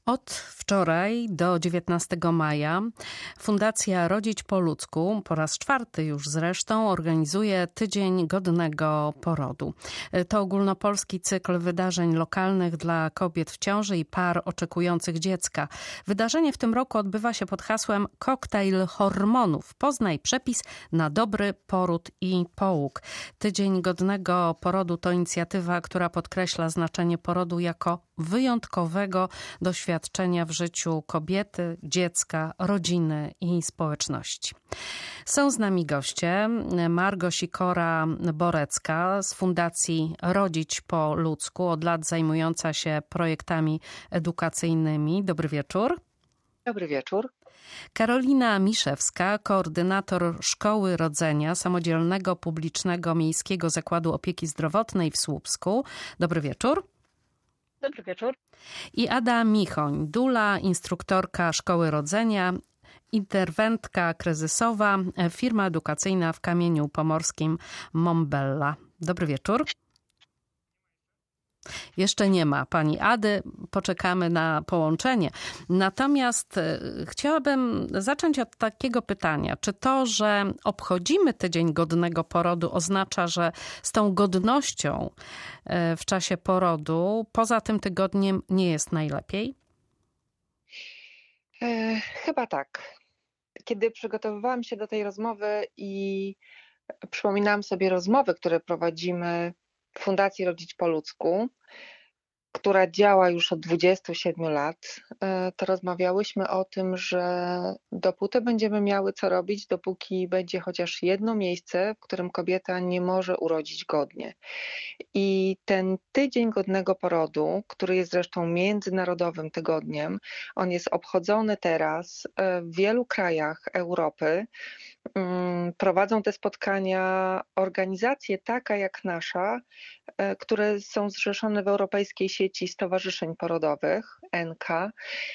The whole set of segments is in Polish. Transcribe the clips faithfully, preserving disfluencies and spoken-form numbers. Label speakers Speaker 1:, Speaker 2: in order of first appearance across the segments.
Speaker 1: Od wczoraj do dziewiętnastego maja Fundacja Rodzić po ludzku, po raz czwarty już zresztą, organizuje Tydzień Godnego Porodu. To ogólnopolski cykl wydarzeń lokalnych dla kobiet w ciąży i par oczekujących dziecka. Wydarzenie w tym roku odbywa się pod hasłem Koktajl hormonów. Poznaj przepis na dobry poród i połóg. Tydzień Godnego Porodu to inicjatywa, która podkreśla znaczenie porodu jako wyjątkowego doświadczenia w życiu kobiety, dziecka, rodziny i społeczności. Są z nami goście. Margo Sikora-Borecka z Fundacji Rodzić po ludzku, od lat zajmująca się projektami edukacyjnymi. Dobry wieczór.
Speaker 2: Dobry wieczór.
Speaker 1: Karolina Miszewska, koordynator Szkoły Rodzenia Samodzielnego Publicznego Miejskiego Zakładu Opieki Zdrowotnej w Słupsku. Dobry wieczór.
Speaker 2: Dobry wieczór.
Speaker 1: I Ada Michoń, dula, instruktorka Szkoły Rodzenia, interwentka kryzysowa, firma edukacyjna w Kamieniu Pomorskim Mombella. Dobry wieczór. Jeszcze nie ma pani Ady, poczekamy na połączenie. Natomiast chciałabym zacząć od takiego pytania. Czy to, że obchodzimy Tydzień Godnego Porodu, oznacza, że z tą godnością w czasie porodu poza tym tygodniem nie jest najlepiej?
Speaker 2: E, chyba tak. Kiedy przygotowywałam się do tej rozmowy i przypominałam sobie rozmowy, które prowadzimy w Fundacji Rodzić po ludzku, która działa już od dwudziestu siedmiu lat, to rozmawiałyśmy o tym, że dopóty będziemy miały co robić, dopóki będzie chociaż jedno miejsce, w którym kobieta nie może urodzić godnie. I ten Tydzień Godnego Porodu, który jest zresztą międzynarodowym tygodniem, on jest obchodzony teraz w wielu krajach Europy. Prowadzą te spotkania organizacje taka jak nasza, które są zrzeszone w Europejskiej Sieci Stowarzyszeń Porodowych, N K,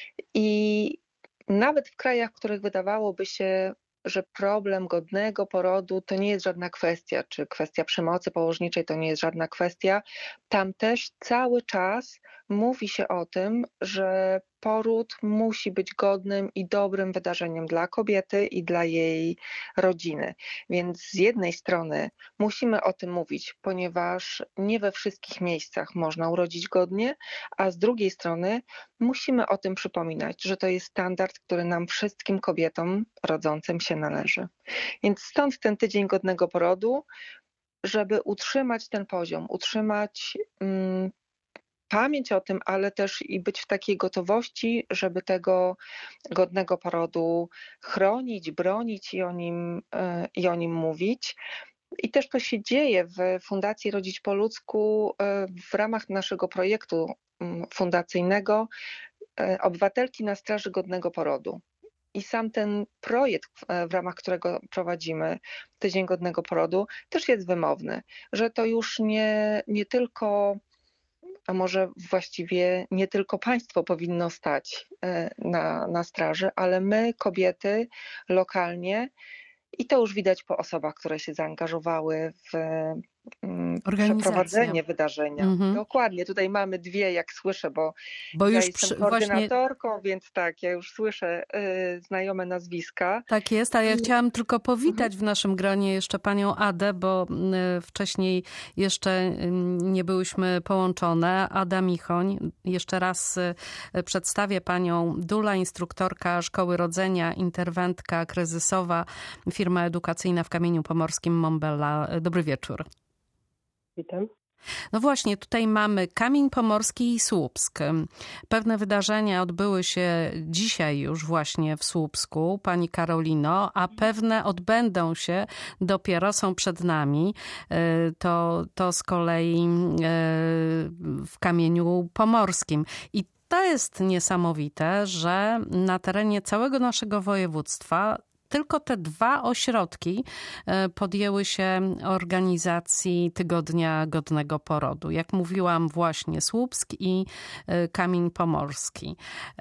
Speaker 2: i nawet w krajach, w których wydawałoby się, że problem godnego porodu to nie jest żadna kwestia, czy kwestia przemocy położniczej to nie jest żadna kwestia, tam też cały czas mówi się o tym, że poród musi być godnym i dobrym wydarzeniem dla kobiety i dla jej rodziny. Więc z jednej strony musimy o tym mówić, ponieważ nie we wszystkich miejscach można urodzić godnie, a z drugiej strony musimy o tym przypominać, że to jest standard, który nam wszystkim kobietom rodzącym się należy. Więc stąd ten Tydzień Godnego Porodu, żeby utrzymać ten poziom, utrzymać mm, pamięć o tym, ale też i być w takiej gotowości, żeby tego godnego porodu chronić, bronić i o nim, i o nim mówić. I też to się dzieje w Fundacji Rodzić po ludzku w ramach naszego projektu fundacyjnego Obywatelki na straży godnego porodu. I sam ten projekt, w ramach którego prowadzimy Tydzień Godnego Porodu, też jest wymowny, że to już nie, nie tylko, a może właściwie nie tylko państwo powinno stać na, na straży, ale my, kobiety, lokalnie, i to już widać po osobach, które się zaangażowały w przeprowadzenie wydarzenia. Mhm. Dokładnie, tutaj mamy dwie, jak słyszę, bo, bo ja już jestem przy, koordynatorką, właśnie... więc tak, ja już słyszę y, znajome nazwiska.
Speaker 1: Tak jest, ale ja chciałam tylko powitać mhm. w naszym gronie jeszcze panią Adę, bo y, wcześniej jeszcze y, nie byłyśmy połączone. Ada Michoń, jeszcze raz y, przedstawię panią, dula, instruktorka Szkoły Rodzenia, interwentka kryzysowa, firma edukacyjna w Kamieniu Pomorskim Mombella. Dobry wieczór.
Speaker 3: Witam.
Speaker 1: No właśnie, tutaj mamy Kamień Pomorski i Słupsk. Pewne wydarzenia odbyły się dzisiaj już właśnie w Słupsku, pani Karolino, a pewne odbędą się dopiero, są przed nami. To, to z kolei w Kamieniu Pomorskim. I to jest niesamowite, że na terenie całego naszego województwa tylko te dwa ośrodki podjęły się organizacji Tygodnia Godnego Porodu. Jak mówiłam, właśnie Słupsk i Kamień Pomorski.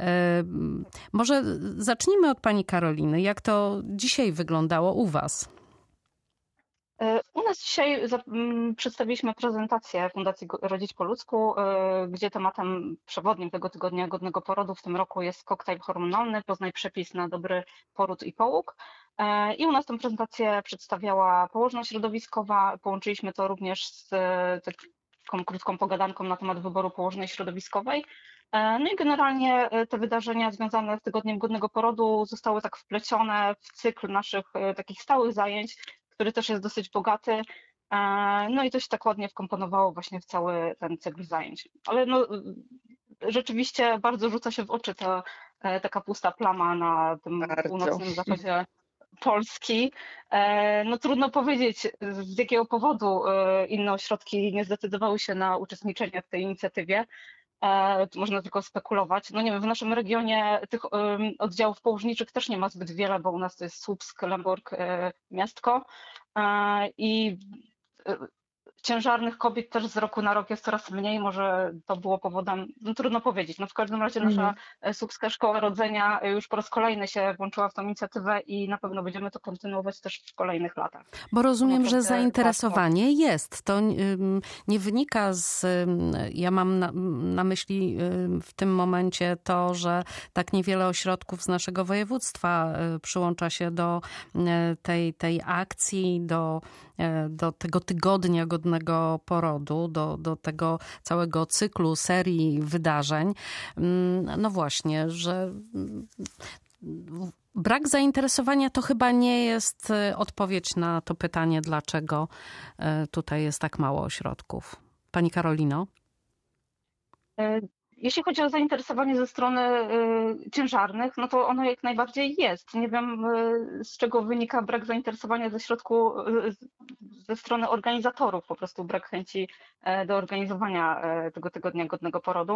Speaker 1: Może zacznijmy od pani Karoliny. Jak to dzisiaj wyglądało u was?
Speaker 3: U nas dzisiaj za- m, przedstawiliśmy prezentację Fundacji Go- Rodzić po ludzku, y, gdzie tematem przewodnim tego tygodnia godnego porodu w tym roku jest koktajl hormonalny, poznaj przepis na dobry poród i połóg. E, I u nas tę prezentację przedstawiała położna środowiskowa. Połączyliśmy to również z e, taką krótką pogadanką na temat wyboru położnej środowiskowej. E, No i generalnie e, te wydarzenia związane z tygodniem godnego porodu zostały tak wplecione w cykl naszych e, takich stałych zajęć, który też jest dosyć bogaty. E, No i to się tak ładnie wkomponowało właśnie w cały ten cykl zajęć. Ale no, rzeczywiście bardzo rzuca się w oczy ta e, taka pusta plama na tym
Speaker 2: Bardzo.
Speaker 3: północnym zachodzie Polski. E, No trudno powiedzieć, z jakiego powodu e, inne ośrodki nie zdecydowały się na uczestniczenie w tej inicjatywie. E, tu można tylko spekulować. No nie wiem, w naszym regionie tych em, oddziałów położniczych też nie ma zbyt wiele, bo u nas to jest Słupsk, Lemborg, e, miastko. E, I e, ciężarnych kobiet też z roku na rok jest coraz mniej. Może to było powodem, no trudno powiedzieć. No w każdym razie nasza
Speaker 2: Mhm.
Speaker 3: e, Słupska Szkoła Rodzenia e, już po raz kolejny się włączyła w tą inicjatywę i na pewno będziemy to kontynuować też w kolejnych latach.
Speaker 1: Bo rozumiem, że
Speaker 3: Naprawdę
Speaker 1: zainteresowanie jest. To ym, nie wynika z... ym, Ja mam na, na myśli ym, w tym momencie to, że tak niewiele ośrodków z naszego województwa y, przyłącza się do y, tej, tej akcji, do, y, do tego tygodnia godnego porodu, do, do tego całego cyklu, serii wydarzeń. Ym, No właśnie, że brak zainteresowania to chyba nie jest e, odpowiedź na to pytanie, dlaczego e, tutaj jest tak mało ośrodków. Pani Karolino?
Speaker 3: E, Jeśli chodzi o zainteresowanie ze strony e, ciężarnych, no to ono jak najbardziej jest. Nie wiem, e, z czego wynika brak zainteresowania ze środku, e, z- ze strony organizatorów, po prostu brak chęci e, do organizowania e, tego tygodnia godnego porodu.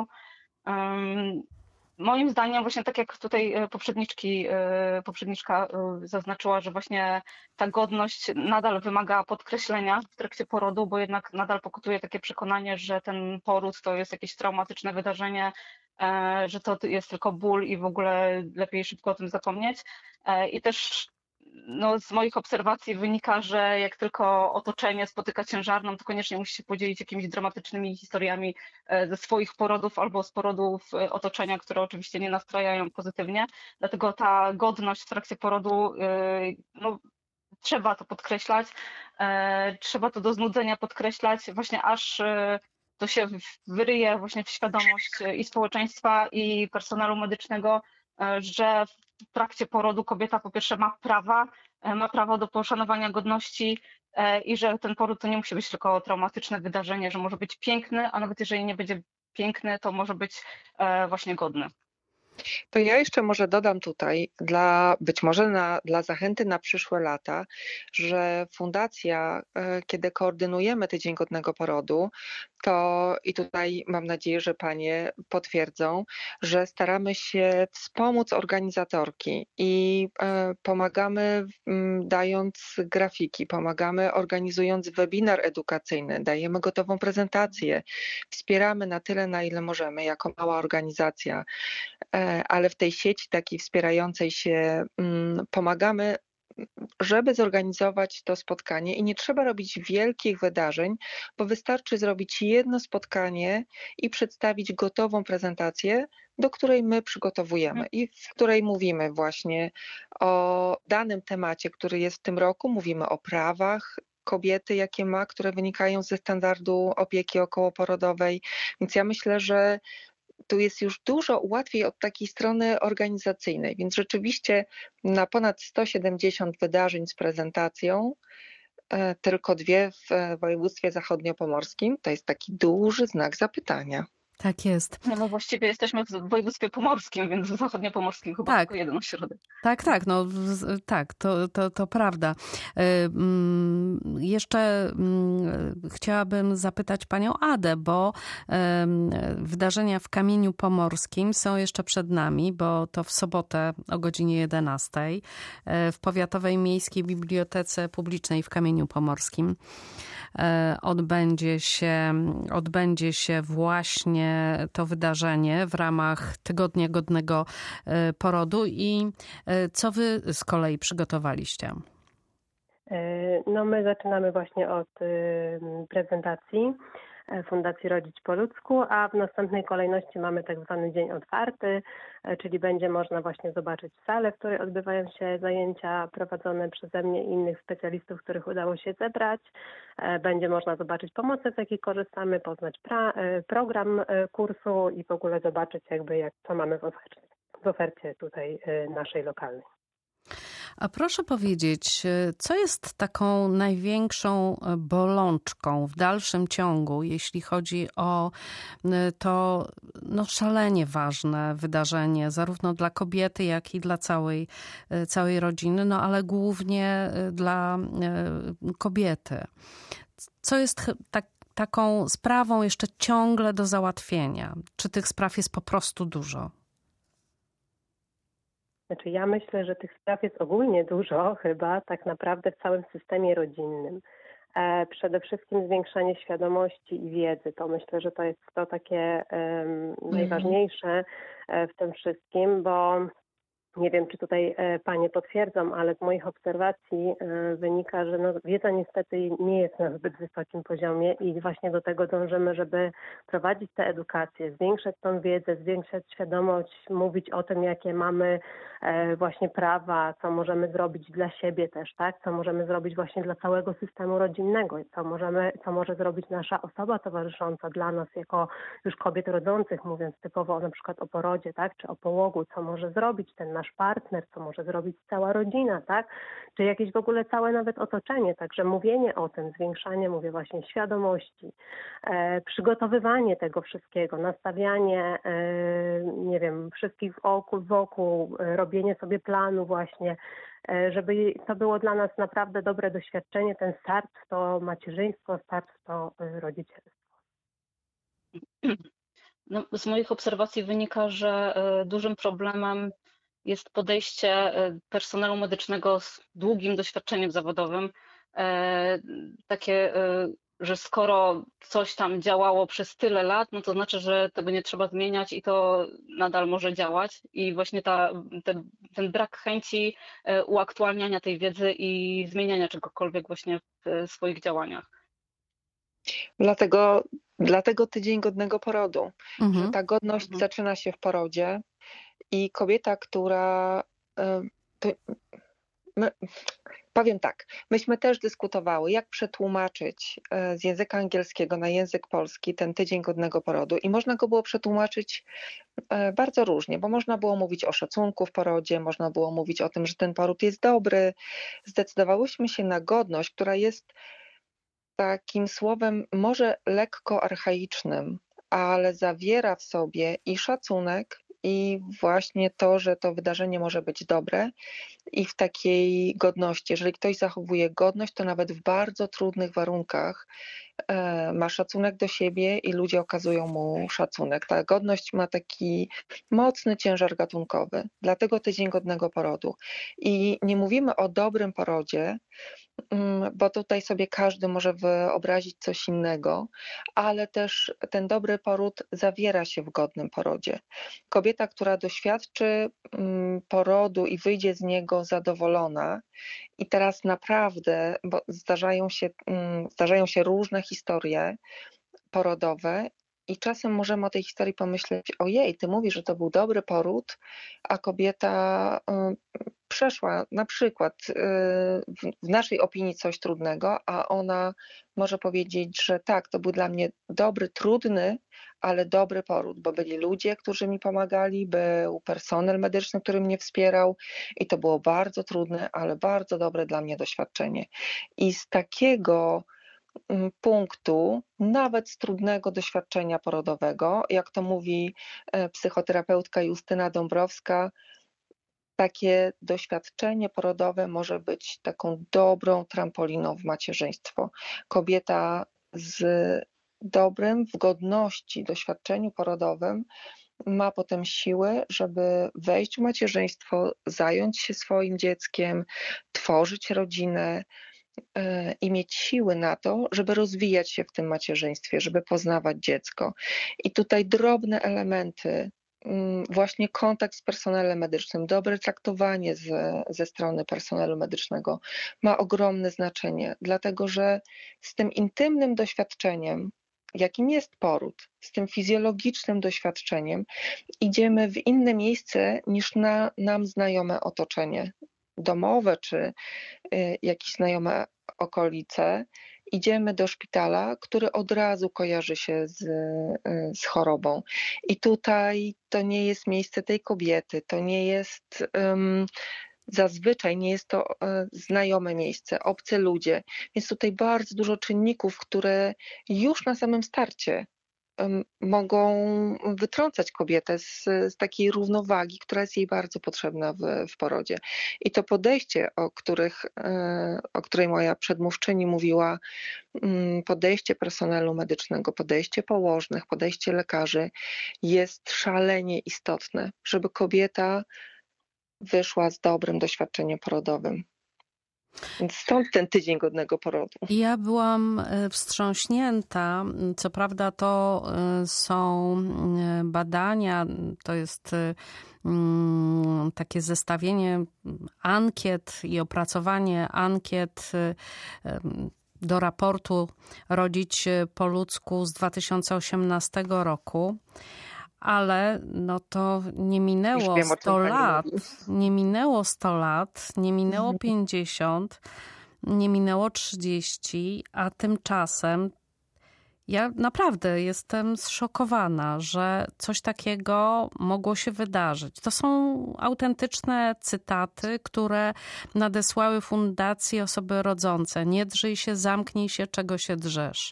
Speaker 3: Em, Moim zdaniem, właśnie tak jak tutaj e, poprzedniczki, e, poprzedniczka e, zaznaczyła, że właśnie ta godność nadal wymaga podkreślenia w trakcie porodu, bo jednak nadal pokutuje takie przekonanie, że ten poród to jest jakieś traumatyczne wydarzenie, e, że to jest tylko ból i w ogóle lepiej szybko o tym zapomnieć. E, I też no, z moich obserwacji wynika, że jak tylko otoczenie spotyka ciężarną, to koniecznie musi się podzielić jakimiś dramatycznymi historiami e, ze swoich porodów albo z porodów e, otoczenia, które oczywiście nie nastrajają pozytywnie. Dlatego ta godność w trakcie porodu, e, no, trzeba to podkreślać, e, trzeba to do znudzenia podkreślać, właśnie aż e, to się w- wyryje właśnie w świadomość e, i społeczeństwa, i personelu medycznego, e, że w trakcie porodu kobieta po pierwsze ma prawa, e, ma prawo do poszanowania godności e, i że ten poród to nie musi być tylko traumatyczne wydarzenie, że może być piękny, a nawet jeżeli nie będzie piękny, to może być e, właśnie godny.
Speaker 2: To ja jeszcze może dodam tutaj, dla, być może na, dla zachęty na przyszłe lata, że fundacja, e, kiedy koordynujemy Tydzień Godnego Porodu, to i tutaj mam nadzieję, że panie potwierdzą, że staramy się wspomóc organizatorki i e, pomagamy m, dając grafiki, pomagamy organizując webinar edukacyjny, dajemy gotową prezentację, wspieramy na tyle, na ile możemy jako mała organizacja, e, ale w tej sieci takiej wspierającej się m, pomagamy, żeby zorganizować to spotkanie i nie trzeba robić wielkich wydarzeń, bo wystarczy zrobić jedno spotkanie i przedstawić gotową prezentację, do której my przygotowujemy i w której mówimy właśnie o danym temacie, który jest w tym roku, mówimy o prawach kobiety, jakie ma, które wynikają ze standardu opieki okołoporodowej. Więc ja myślę, że tu jest już dużo łatwiej od takiej strony organizacyjnej, więc rzeczywiście na ponad sto siedemdziesiąt wydarzeń z prezentacją, e, tylko dwie w e, województwie zachodniopomorskim, to jest taki duży znak zapytania.
Speaker 1: Tak jest.
Speaker 3: No, no właściwie jesteśmy w województwie pomorskim, więc w zachodniopomorskim chyba
Speaker 1: Tak.
Speaker 3: tylko jeden ośrodek.
Speaker 1: Tak, tak, no z- tak, to, to, to prawda. Y, mm, Jeszcze mm, chciałabym zapytać panią Adę, bo em, wydarzenia w Kamieniu Pomorskim są jeszcze przed nami, bo to w sobotę o godzinie jedenastej e, w Powiatowej Miejskiej Bibliotece Publicznej w Kamieniu Pomorskim e, odbędzie się, odbędzie się właśnie to wydarzenie w ramach Tygodnia Godnego e, Porodu. I e, co wy z kolei przygotowaliście?
Speaker 4: No my zaczynamy właśnie od prezentacji Fundacji Rodzić po ludzku, a w następnej kolejności mamy tak zwany dzień otwarty, czyli będzie można właśnie zobaczyć salę, w której odbywają się zajęcia prowadzone przeze mnie i innych specjalistów, których udało się zebrać. Będzie można zobaczyć pomoce, z jakich korzystamy, poznać pra, program kursu i w ogóle zobaczyć jakby jak co mamy w ofercie, w ofercie tutaj naszej lokalnej.
Speaker 1: A proszę powiedzieć, co jest taką największą bolączką w dalszym ciągu, jeśli chodzi o to no, szalenie ważne wydarzenie, zarówno dla kobiety, jak i dla całej, całej rodziny, no ale głównie dla kobiety. Co jest tak, taką sprawą jeszcze ciągle do załatwienia? Czy tych spraw jest po prostu dużo?
Speaker 4: Znaczy ja myślę, że tych spraw jest ogólnie dużo chyba tak naprawdę w całym systemie rodzinnym. E, przede wszystkim zwiększanie świadomości i wiedzy. To myślę, że to jest to takie um, najważniejsze w tym wszystkim, bo nie wiem, czy tutaj panie potwierdzą, ale z moich obserwacji wynika, że no, wiedza niestety nie jest na zbyt wysokim poziomie i właśnie do tego dążymy, żeby prowadzić tę edukację, zwiększać tą wiedzę, zwiększać świadomość, mówić o tym, jakie mamy właśnie prawa, co możemy zrobić dla siebie też, tak? Co możemy zrobić właśnie dla całego systemu rodzinnego, co możemy, co może zrobić nasza osoba towarzysząca dla nas jako już kobiet rodzących, mówiąc typowo na przykład o porodzie, tak? Czy o połogu, co może zrobić ten nasz partner, co może zrobić cała rodzina, tak? Czy jakieś w ogóle całe nawet otoczenie. Także mówienie o tym, zwiększanie, mówię właśnie, świadomości, e, przygotowywanie tego wszystkiego, nastawianie, e, nie wiem, wszystkich wokół, wokół e, robienie sobie planu właśnie, e, żeby to było dla nas naprawdę dobre doświadczenie, ten start w to macierzyństwo, start w to e, rodzicielstwo.
Speaker 3: No, z moich obserwacji wynika, że e, dużym problemem jest podejście personelu medycznego z długim doświadczeniem zawodowym, takie, że skoro coś tam działało przez tyle lat, no to znaczy, że tego nie trzeba zmieniać i to nadal może działać. I właśnie ta, ten, ten brak chęci uaktualniania tej wiedzy i zmieniania czegokolwiek właśnie w swoich działaniach.
Speaker 2: Dlatego, dlatego tydzień godnego porodu,
Speaker 1: Mhm.
Speaker 2: że ta godność mhm. zaczyna się w porodzie. I kobieta, która, to, my, powiem tak, myśmy też dyskutowały, jak przetłumaczyć z języka angielskiego na język polski ten tydzień godnego porodu i można go było przetłumaczyć bardzo różnie, bo można było mówić o szacunku w porodzie, można było mówić o tym, że ten poród jest dobry. Zdecydowałyśmy się na godność, która jest takim słowem może lekko archaicznym, ale zawiera w sobie i szacunek, i właśnie to, że to wydarzenie może być dobre i w takiej godności. Jeżeli ktoś zachowuje godność, to nawet w bardzo trudnych warunkach ma szacunek do siebie i ludzie okazują mu szacunek. Ta godność ma taki mocny ciężar gatunkowy, dlatego tydzień godnego porodu. I nie mówimy o dobrym porodzie, bo tutaj sobie każdy może wyobrazić coś innego, ale też ten dobry poród zawiera się w godnym porodzie. Kobieta, która doświadczy porodu i wyjdzie z niego zadowolona, i teraz naprawdę, bo zdarzają się, zdarzają się różne historie porodowe i czasem możemy o tej historii pomyśleć, ojej, ty mówisz, że to był dobry poród, a kobieta przeszła na przykład w naszej opinii coś trudnego, a ona może powiedzieć, że tak, to był dla mnie dobry, trudny, ale dobry poród, bo byli ludzie, którzy mi pomagali, był personel medyczny, który mnie wspierał i to było bardzo trudne, ale bardzo dobre dla mnie doświadczenie. I z takiego punktu, nawet z trudnego doświadczenia porodowego, jak to mówi psychoterapeutka Justyna Dąbrowska, takie doświadczenie porodowe może być taką dobrą trampoliną w macierzyństwo. Kobieta z dobrym, w godności doświadczeniu porodowym ma potem siły, żeby wejść w macierzyństwo, zająć się swoim dzieckiem, tworzyć rodzinę i mieć siły na to, żeby rozwijać się w tym macierzyństwie, żeby poznawać dziecko. I tutaj drobne elementy właśnie kontakt z personelem medycznym, dobre traktowanie z, ze strony personelu medycznego ma ogromne znaczenie, dlatego że z tym intymnym doświadczeniem, jakim jest poród, z tym fizjologicznym doświadczeniem, idziemy w inne miejsce niż na nam znajome otoczenie domowe czy y, jakieś znajome okolice. Idziemy do szpitala, który od razu kojarzy się z, z chorobą. I tutaj to nie jest miejsce tej kobiety, to nie jest um, zazwyczaj nie jest to um, znajome miejsce, obcy ludzie. Więc tutaj bardzo dużo czynników, które już na samym starcie um, mogą wytrącać kobietę z, z takiej równowagi, która jest jej bardzo potrzebna w, w porodzie. I to podejście, o, których, um, o której moja przedmówczyni mówiła, podejście personelu medycznego, podejście położnych, podejście lekarzy jest szalenie istotne, żeby kobieta wyszła z dobrym doświadczeniem porodowym. Więc stąd ten tydzień godnego porodu.
Speaker 1: Ja byłam wstrząśnięta. Co prawda to są badania, to jest takie zestawienie ankiet i opracowanie ankiet do raportu Rodzić po ludzku z dwa tysiące osiemnastego roku, ale no to nie minęło
Speaker 2: wiem,
Speaker 1: sto lat, nie minęło sto lat, nie minęło mhm. pięćdziesiąt, nie minęło trzydzieści, a tymczasem ja naprawdę jestem zszokowana, że coś takiego mogło się wydarzyć. To są autentyczne cytaty, które nadesłały Fundacji Osoby Rodzące. Nie drzyj się, zamknij się, czego się drzesz.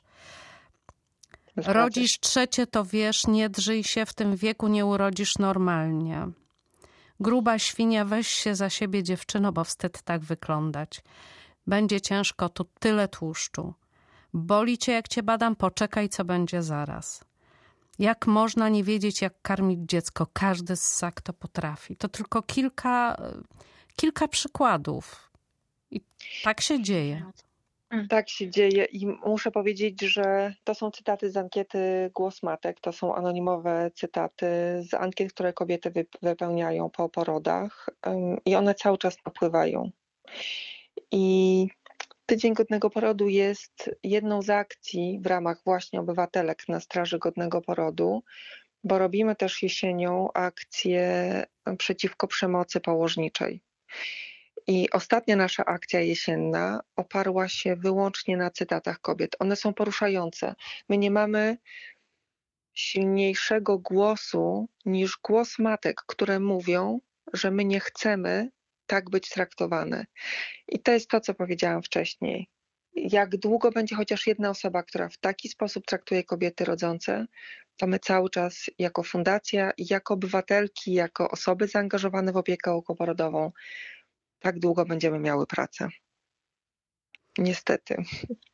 Speaker 1: Rodzisz trzecie, to wiesz, nie drzyj się, w tym wieku nie urodzisz normalnie. Gruba świnia, weź się za siebie, dziewczyno, bo wstyd tak wyglądać. Będzie ciężko, tu tyle tłuszczu. Boli cię, jak cię badam, poczekaj, co będzie zaraz. Jak można nie wiedzieć, jak karmić dziecko? Każdy ssak to potrafi. To tylko kilka, kilka przykładów. I tak się dzieje.
Speaker 2: Tak się dzieje i muszę powiedzieć, że to są cytaty z ankiety Głos Matek, to są anonimowe cytaty z ankiet, które kobiety wypełniają po porodach i one cały czas napływają. I Tydzień Godnego Porodu jest jedną z akcji w ramach właśnie obywatelek na Straży Godnego Porodu, bo robimy też jesienią akcję przeciwko przemocy położniczej. I ostatnia nasza akcja jesienna oparła się wyłącznie na cytatach kobiet. One są poruszające. My nie mamy silniejszego głosu niż głos matek, które mówią, że my nie chcemy tak być traktowane. I to jest to, co powiedziałam wcześniej. Jak długo będzie chociaż jedna osoba, która w taki sposób traktuje kobiety rodzące, to my cały czas jako fundacja, jako obywatelki, jako osoby zaangażowane w opiekę okołoporodową, tak długo będziemy miały pracę. Niestety.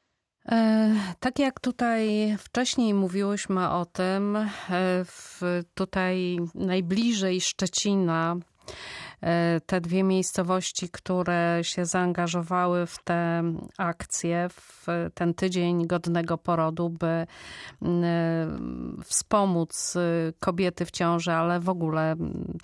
Speaker 1: Tak jak tutaj wcześniej mówiłyśmy o tym, w, tutaj najbliżej Szczecina te dwie miejscowości, które się zaangażowały w tę akcję, w ten Tydzień Godnego Porodu, by wspomóc kobiety w ciąży, ale w ogóle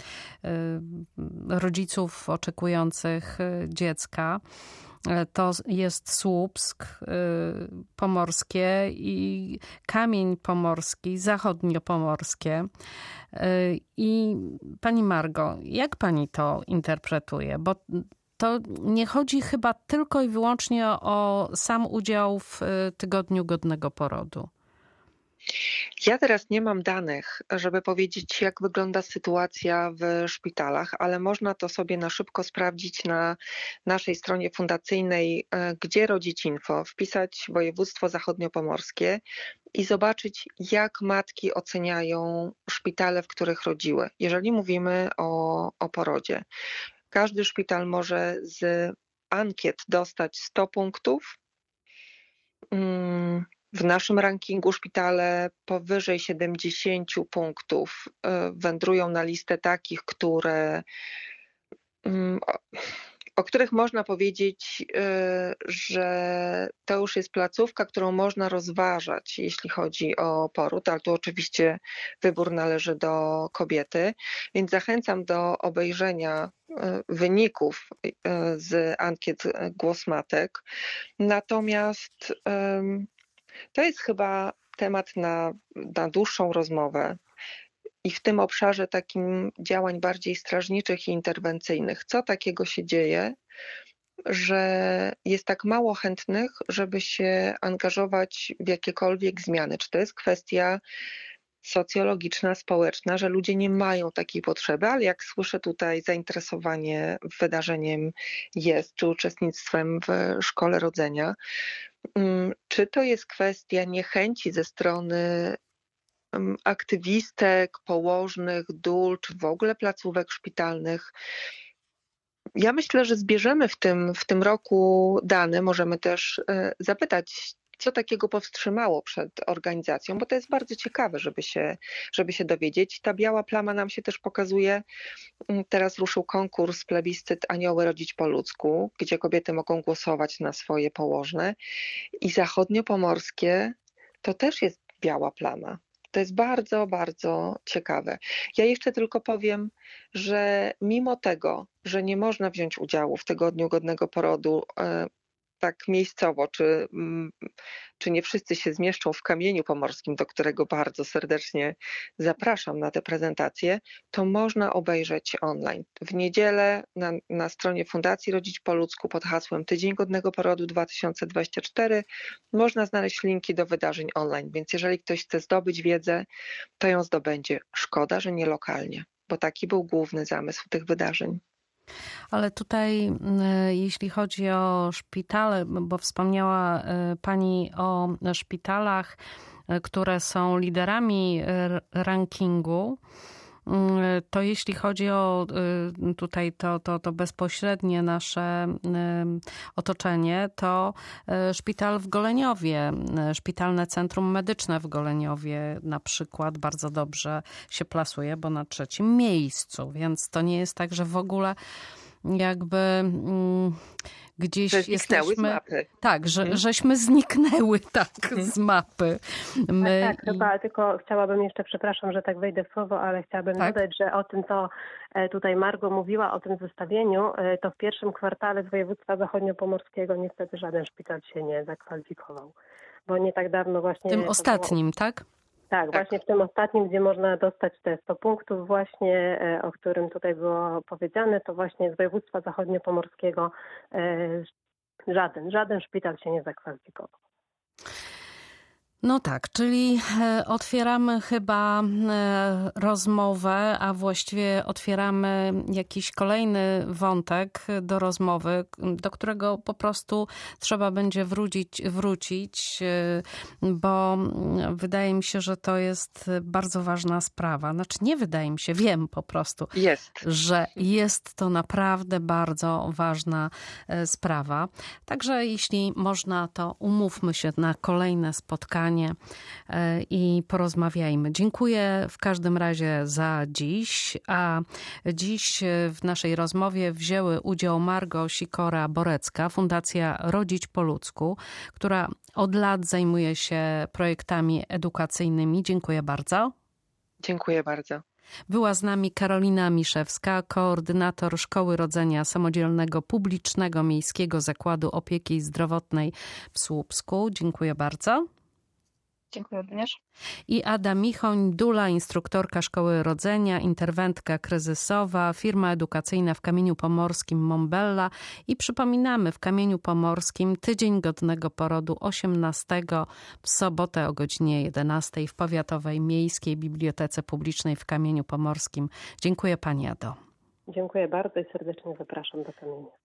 Speaker 1: rodziców oczekujących dziecka. To jest Słupsk pomorskie i Kamień Pomorski, zachodniopomorskie. I pani Margo, jak pani to interpretuje? Bo to nie chodzi chyba tylko i wyłącznie o sam udział w Tygodniu Godnego Porodu.
Speaker 2: Ja teraz nie mam danych, żeby powiedzieć, jak wygląda sytuacja w szpitalach, ale można to sobie na szybko sprawdzić na naszej stronie fundacyjnej, gdzie rodzić info, wpisać województwo zachodniopomorskie i zobaczyć, jak matki oceniają szpitale, w których rodziły, jeżeli mówimy o, o porodzie. Każdy szpital może z ankiet dostać sto punktów. Hmm. W naszym rankingu szpitale powyżej siedemdziesiąt punktów wędrują na listę takich, które o których można powiedzieć, że to już jest placówka, którą można rozważać, jeśli chodzi o poród, ale tu oczywiście wybór należy do kobiety, więc zachęcam do obejrzenia wyników z ankiet Głos Matek. Natomiast to jest chyba temat na, na dłuższą rozmowę. I w tym obszarze takim działań bardziej strażniczych i interwencyjnych, co takiego się dzieje, że jest tak mało chętnych, żeby się angażować w jakiekolwiek zmiany? Czy to jest kwestia socjologiczna, społeczna, że ludzie nie mają takiej potrzeby, ale jak słyszę tutaj, zainteresowanie wydarzeniem jest, czy uczestnictwem w szkole rodzenia. Czy to jest kwestia niechęci ze strony aktywistek, położnych, dól, czy w ogóle placówek szpitalnych? Ja myślę, że zbierzemy w tym, w tym roku dane. Możemy też zapytać, co takiego powstrzymało przed organizacją, bo to jest bardzo ciekawe, żeby się, żeby się dowiedzieć. Ta biała plama nam się też pokazuje. Teraz ruszył konkurs, plebiscyt Anioły rodzić po ludzku, gdzie kobiety mogą głosować na swoje położne. I zachodniopomorskie to też jest biała plama. To jest bardzo, bardzo ciekawe. Ja jeszcze tylko powiem, że mimo tego, że nie można wziąć udziału w Tygodniu Godnego Porodu tak miejscowo, czy, czy nie wszyscy się zmieszczą w Kamieniu Pomorskim, do którego bardzo serdecznie zapraszam na tę prezentację, to można obejrzeć online. W niedzielę na, na stronie Fundacji Rodzić po ludzku pod hasłem Tydzień Godnego Porodu dwa tysiące dwudziesty czwarty można znaleźć linki do wydarzeń online, więc jeżeli ktoś chce zdobyć wiedzę, to ją zdobędzie. Szkoda, że nie lokalnie, bo taki był główny zamysł tych wydarzeń.
Speaker 1: Ale tutaj, jeśli chodzi o szpitale, bo wspomniała Pani o szpitalach, które są liderami rankingu, to jeśli chodzi o tutaj to, to, to bezpośrednie nasze otoczenie, to szpital w Goleniowie, Szpitalne Centrum Medyczne w Goleniowie na przykład bardzo dobrze się plasuje, bo na trzecim miejscu, więc to nie jest tak, że w ogóle jakby mm, gdzieś
Speaker 2: że zniknęły
Speaker 1: jesteśmy...
Speaker 2: z mapy.
Speaker 1: Tak, że,
Speaker 2: hmm.
Speaker 1: żeśmy zniknęły tak hmm. z mapy.
Speaker 4: My tak, tak i... chyba tylko chciałabym jeszcze, przepraszam, że tak wejdę w słowo, ale chciałabym tak? dodać, że o tym, co tutaj Margo mówiła, o tym zestawieniu, to w pierwszym kwartale z województwa zachodniopomorskiego niestety żaden szpital się nie zakwalifikował, bo nie tak dawno właśnie...
Speaker 1: W tym ostatnim, było... tak?
Speaker 4: Tak, tak, właśnie w tym ostatnim, gdzie można dostać te sto punktów właśnie, o którym tutaj było powiedziane, to właśnie z województwa zachodniopomorskiego żaden, żaden szpital się nie zakwalifikował.
Speaker 1: No tak, czyli otwieramy chyba rozmowę, a właściwie otwieramy jakiś kolejny wątek do rozmowy, do którego po prostu trzeba będzie wrócić, wrócić, bo wydaje mi się, że to jest bardzo ważna sprawa. Znaczy nie wydaje mi się, wiem po prostu,
Speaker 2: jest.
Speaker 1: że jest to naprawdę bardzo ważna sprawa. Także jeśli można, to umówmy się na kolejne spotkanie i porozmawiajmy. Dziękuję w każdym razie za dziś, a dziś w naszej rozmowie wzięły udział Margo Sikora-Borecka, Fundacja Rodzić po ludzku, która od lat zajmuje się projektami edukacyjnymi. Dziękuję bardzo.
Speaker 2: Dziękuję bardzo.
Speaker 1: Była z nami Karolina Miszewska, koordynator Szkoły Rodzenia Samodzielnego Publicznego Miejskiego Zakładu Opieki Zdrowotnej w Słupsku. Dziękuję bardzo.
Speaker 3: Dziękuję również.
Speaker 1: I Ada Michoń-Dula, instruktorka Szkoły Rodzenia, interwentka kryzysowa, firma edukacyjna w Kamieniu Pomorskim Mombella. I przypominamy, w Kamieniu Pomorskim Tydzień Godnego Porodu osiemnastego w sobotę o godzinie jedenastej w Powiatowej Miejskiej Bibliotece Publicznej w Kamieniu Pomorskim. Dziękuję Pani Ado.
Speaker 4: Dziękuję bardzo i serdecznie zapraszam do Kamienia.